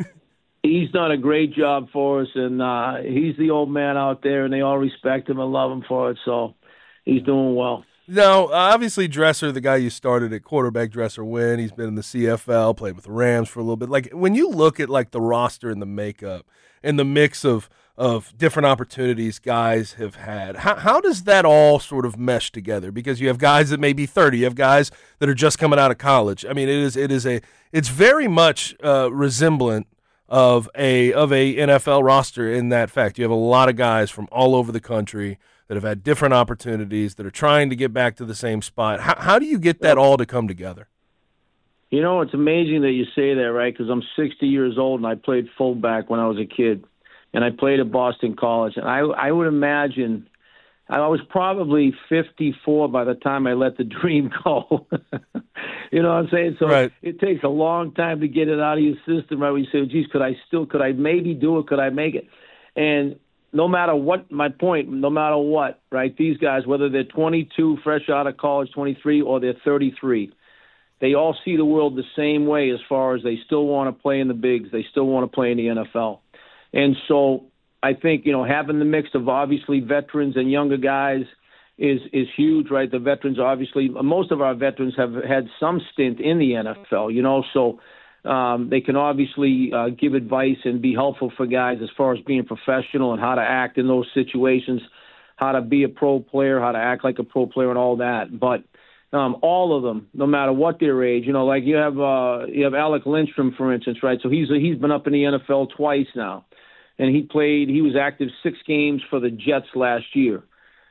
Speaker 5: he's done a great job for us, and uh, he's the old man out there, and they all respect him and love him for it. So, he's doing well.
Speaker 3: Now, obviously, Dresser, the guy you started at quarterback, Dresser Wynn, he's been in the C F L, played with the Rams for a little bit. Like, when you look at, like, the roster and the makeup and the mix of of different opportunities guys have had, how, how does that all sort of mesh together? Because you have guys that may be thirty, you have guys that are just coming out of college. I mean, it is it is a it's very much uh, resemblant of a of a N F L roster in that fact. You have a lot of guys from all over the country that have had different opportunities, that are trying to get back to the same spot. How, how do you get that all to come together?
Speaker 5: You know, it's amazing that you say that, right? Because I'm sixty years old, and I played fullback when I was a kid. And I played at Boston College. And I, I would imagine I was probably fifty-four by the time I let the dream go. You know what I'm saying? So
Speaker 3: right.
Speaker 5: It takes a long time to get it out of your system, right? Where you say, geez, could I still, could I maybe do it? Could I make it? And no matter what, my point, no matter what, right, these guys, whether they're twenty-two, fresh out of college, twenty-three, or they're thirty-three, they all see the world the same way as far as they still want to play in the bigs. They still want to play in the N F L. And so I think, you know, having the mix of obviously veterans and younger guys is is huge, right? The veterans, obviously, most of our veterans have had some stint in the N F L, you know, so um, they can obviously uh, give advice and be helpful for guys as far as being professional and how to act in those situations, how to be a pro player, how to act like a pro player and all that. But um, all of them, no matter what their age, you know, like you have uh, you have Alec Lindstrom, for instance, right? So he's he's been up in the N F L twice now. And he played, he was active six games for the Jets last year.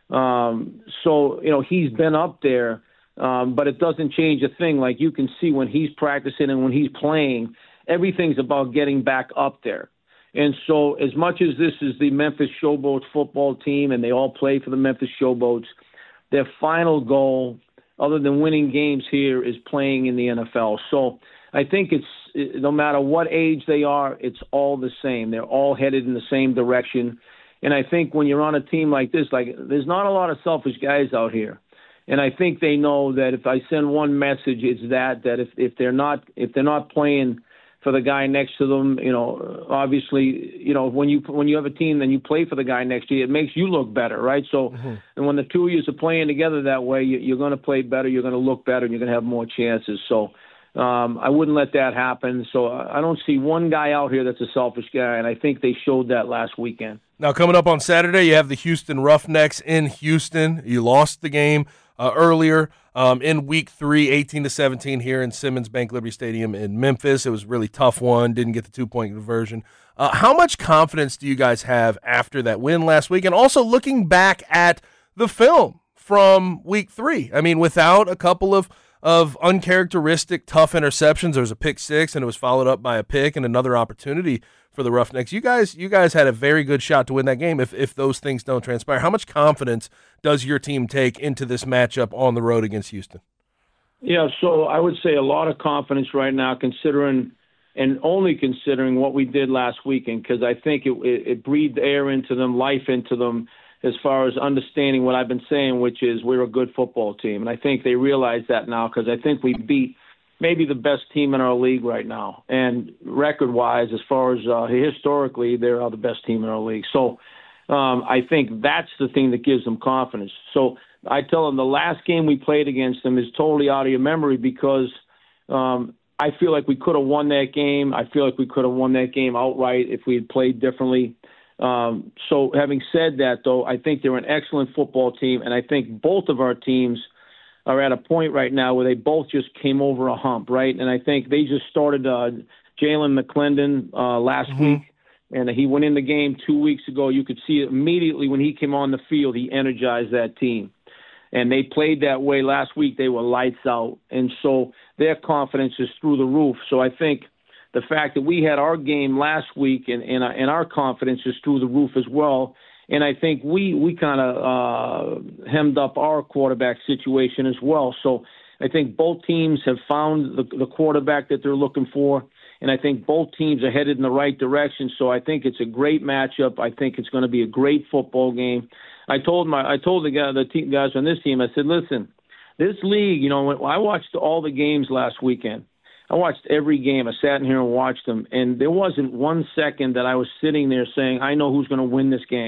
Speaker 5: Um, so, you know, he's been up there, um, but it doesn't change a thing. Like you can see when he's practicing and when he's playing, everything's about getting back up there. And so as much as this is the Memphis Showboats football team and they all play for the Memphis Showboats, their final goal, other than winning games here, is playing in the N F L. So I think it's, no matter what age they are, it's all the same. They're all headed in the same direction. And I think when you're on a team like this, like there's not a lot of selfish guys out here. And I think they know that if I send one message, it's that, that if, if they're not if they're not playing for the guy next to them, you know, obviously, you know, when you when you have a team, then you play for the guy next to you. It makes you look better, right? So, mm-hmm. And when the two of you are playing together that way, you, you're going to play better, you're going to look better, and you're going to have more chances. So, Um, I wouldn't let that happen. So I don't see one guy out here that's a selfish guy, and I think they showed that last weekend.
Speaker 3: Now, coming up on Saturday, you have the Houston Roughnecks in Houston. You lost the game uh, earlier um, in week three, eighteen to seventeen here in Simmons Bank Liberty Stadium in Memphis. It was a really tough one, didn't get the two-point conversion. Uh, how much confidence do you guys have after that win last week? And also looking back at the film from week three. I mean, without a couple of of uncharacteristic tough interceptions. There was a pick six, and it was followed up by a pick and another opportunity for the Roughnecks. You guys, you guys had a very good shot to win that game if, if those things don't transpire. How much confidence does your team take into this matchup on the road against Houston?
Speaker 5: Yeah, so I would say a lot of confidence right now, considering and only considering what we did last weekend, because I think it, it, it breathed air into them, life into them, as far as understanding what I've been saying, which is we're a good football team. And I think they realize that now, because I think we beat maybe the best team in our league right now. And record-wise, as far as uh, historically, they're the best team in our league. So um, I think that's the thing that gives them confidence. So I tell them the last game we played against them is totally out of your memory, because um, I feel like we could have won that game. I feel like we could have won that game outright if we had played differently. Um, so having said that, though, I think they're an excellent football team, and I think both of our teams are at a point right now where they both just came over a hump, right? And I think they just started uh, Jalen McClendon uh, last mm-hmm. week, and he went in the game two weeks ago. You could see it immediately when he came on the field, he energized that team. And they played that way last week. They were lights out, and so their confidence is through the roof. So I think the fact that we had our game last week and, and, and our confidence is through the roof as well. And I think we, we kind of uh, hemmed up our quarterback situation as well. So I think both teams have found the, the quarterback that they're looking for, and I think both teams are headed in the right direction. So I think it's a great matchup. I think it's going to be a great football game. I told my I told the guy, the team guys on this team, I said, listen, this league, you know, I watched all the games last weekend. I watched every game. I sat in here and watched them, and there wasn't one second that I was sitting there saying, I know who's going to win this game.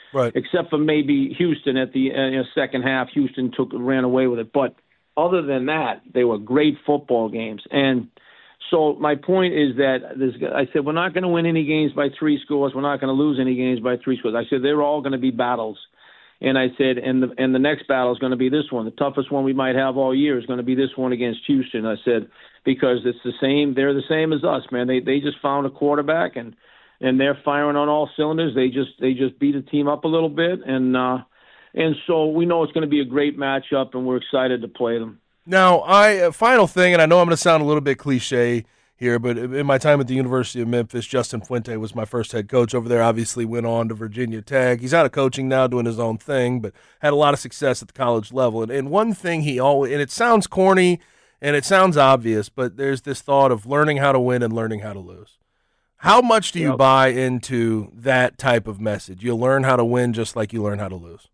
Speaker 3: right.
Speaker 5: except for maybe Houston at the uh, second half. Houston took ran away with it. But other than that, they were great football games. And so my point is that this, I said, we're not going to win any games by three scores. We're not going to lose any games by three scores. I said, they're all going to be battles. And I said, and the, and the next battle is going to be this one. The toughest one we might have all year is going to be this one against Houston. I said, because it's the same. They're the same as us, man. They they just found a quarterback, and and they're firing on all cylinders. They just they just beat the team up a little bit, and uh, and so we know it's going to be a great matchup, and we're excited to play them.
Speaker 3: Now, I uh, final thing, and I know I'm going to sound a little bit cliche here, but in my time at the University of Memphis, Justin Fuente was my first head coach over there. Obviously went on to Virginia Tech. He's out of coaching now, doing his own thing, but had a lot of success at the college level. And, and one thing he always, and it sounds corny and it sounds obvious, but there's this thought of learning how to win and learning how to lose. How much do you
Speaker 5: Yep.
Speaker 3: buy into that type of message? You learn how to win just like you learn how to lose.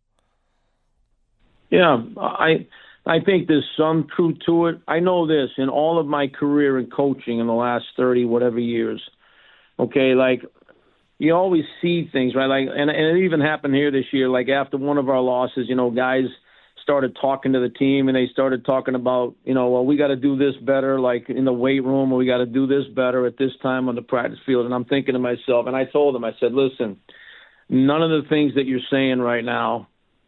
Speaker 5: Yeah, I I think there's some truth to it. I know this in all of my career in coaching in the last thirty whatever years. Okay, like you always see things, right? Like, and, and it even happened here this year. Like after one of our losses, you know, guys started talking to the team and they started talking about, you know, well, we got to do this better, like in the weight room, or we got to do this better at this time on the practice field. And I'm thinking to myself, and I told them, I said, listen, none of the things that you're saying right now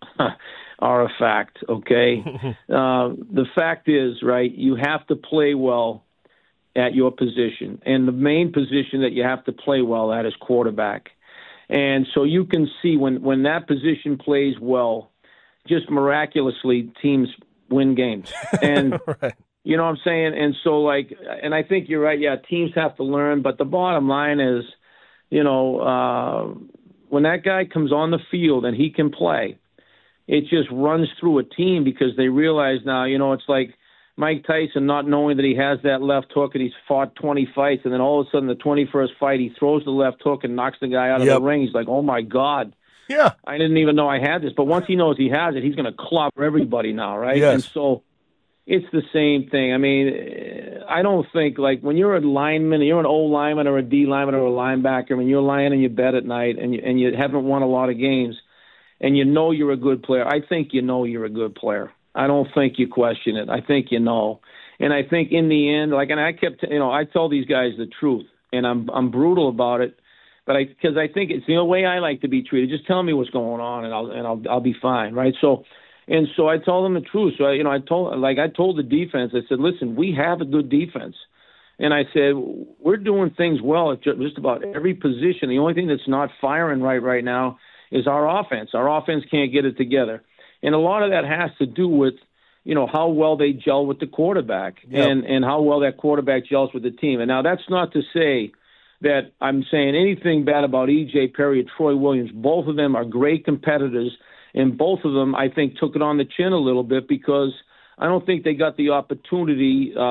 Speaker 5: are a fact, okay? uh, the fact is, right, you have to play well at your position. And the main position that you have to play well at is quarterback. And so you can see when, when that position plays well, just miraculously teams win games. And
Speaker 3: Right.
Speaker 5: you know what I'm saying? And so, like, and I think you're right, yeah, teams have to learn. But the bottom line is, you know, uh, when that guy comes on the field and he can play, it just runs through a team because they realize now, you know, it's like Mike Tyson not knowing that he has that left hook and he's fought twenty fights, and then all of a sudden the twenty-first fight he throws the left hook and knocks the guy out of
Speaker 3: Yep.
Speaker 5: the ring. He's like, oh, my God.
Speaker 3: Yeah.
Speaker 5: I didn't even know I had this. But once he knows he has it, he's going to clobber everybody now, right?
Speaker 3: Yes.
Speaker 5: And so it's the same thing. I mean, I don't think, like, when you're a lineman, you're an O lineman or a D lineman or a linebacker, when you're lying in your bed at night and you, and you haven't won a lot of games and you know you're a good player, I think you know you're a good player. I don't think you question it. I think you know. And I think in the end, like, and I kept, you know, I tell these guys the truth, and I'm I'm brutal about it. But I, because I think it's the way I like to be treated. Just tell me what's going on, and I'll and I'll I'll be fine, right? So, and so I told them the truth. So I, you know, I told like I told the defense. I said, listen, we have a good defense, and I said we're doing things well at just about every position. The only thing that's not firing right right now is our offense. Our offense can't get it together, and a lot of that has to do with, you know, how well they gel with the quarterback,
Speaker 3: Yep.
Speaker 5: and and how well that quarterback gels with the team. And now that's not to say that I'm saying anything bad about E J Perry or Troy Williams. Both of them are great competitors, and both of them, I think, took it on the chin a little bit because I don't think they got the opportunity. Uh,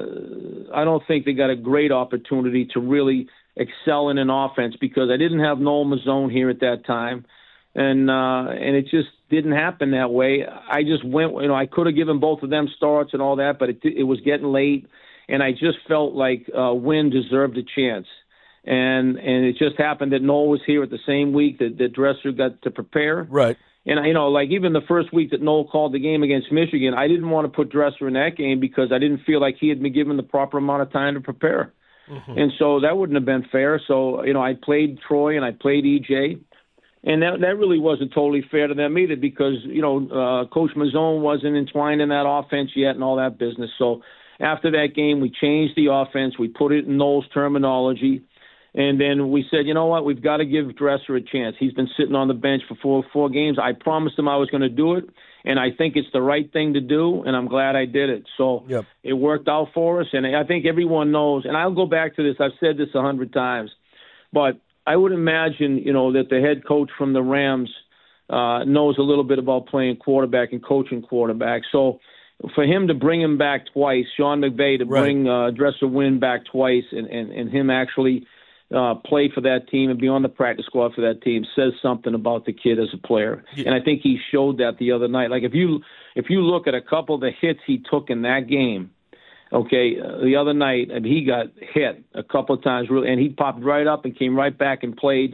Speaker 5: I don't think they got a great opportunity to really excel in an offense because I didn't have Noel Mazzone here at that time, and uh, and it just didn't happen that way. I just went, you know, I could have given both of them starts and all that, but it it was getting late, and I just felt like uh, Wynn deserved a chance. And and it just happened that Noel was here at the same week that, that Dresser got to prepare.
Speaker 3: Right.
Speaker 5: And, you know, like even the first week that Noel called the game against Michigan, I didn't want to put Dresser in that game because I didn't feel like he had been given the proper amount of time to prepare. Mm-hmm. And so that wouldn't have been fair. So, you know, I played Troy and I played E J. And that that really wasn't totally fair to them either because, you know, uh, Coach Mazzone wasn't entwined in that offense yet and all that business. So after that game, we changed the offense. We put it in Noel's terminology. And then we said, you know what, we've got to give Dresser a chance. He's been sitting on the bench for four four games. I promised him I was going to do it, and I think it's the right thing to do, and I'm glad I did it. So
Speaker 3: Yep.
Speaker 5: it worked out for us, and I think everyone knows, and I'll go back to this. I've said this a hundred times, but I would imagine, you know, that the head coach from the Rams uh, knows a little bit about playing quarterback and coaching quarterback. So for him to bring him back twice, Sean McVay to
Speaker 3: Right.
Speaker 5: bring uh, Dresser Wynn back twice, and, and, and him actually – Uh, play for that team and be on the practice squad for that team says something about the kid as a player.
Speaker 3: Yeah.
Speaker 5: And I think he showed that the other night. Like if you if you look at a couple of the hits he took in that game, okay, uh, the other night, I mean, he got hit a couple of times, really, and he popped right up and came right back and played.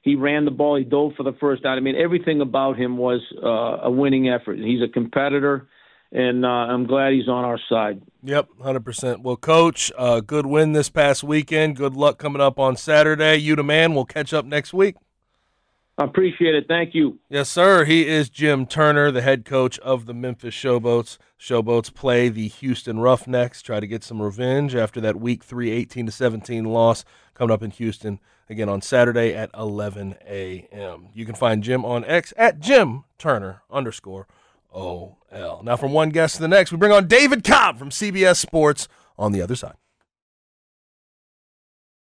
Speaker 5: He ran the ball. He dove for the first down. I mean, everything about him was uh, a winning effort. He's a competitor, and uh, I'm glad he's on our side.
Speaker 3: Yep, one hundred percent. Well, Coach, uh, good win this past weekend. Good luck coming up on Saturday. You the man. We'll catch up next week.
Speaker 5: I appreciate it. Thank you.
Speaker 3: Yes, sir. He is Jim Turner, the head coach of the Memphis Showboats. Showboats play the Houston Roughnecks, try to get some revenge after that week three eighteen to seventeen loss coming up in Houston again on Saturday at eleven a.m. You can find Jim on X at Jim Turner underscore O L. Now from one guest to the next, we bring on David Cobb from C B S Sports on the other side.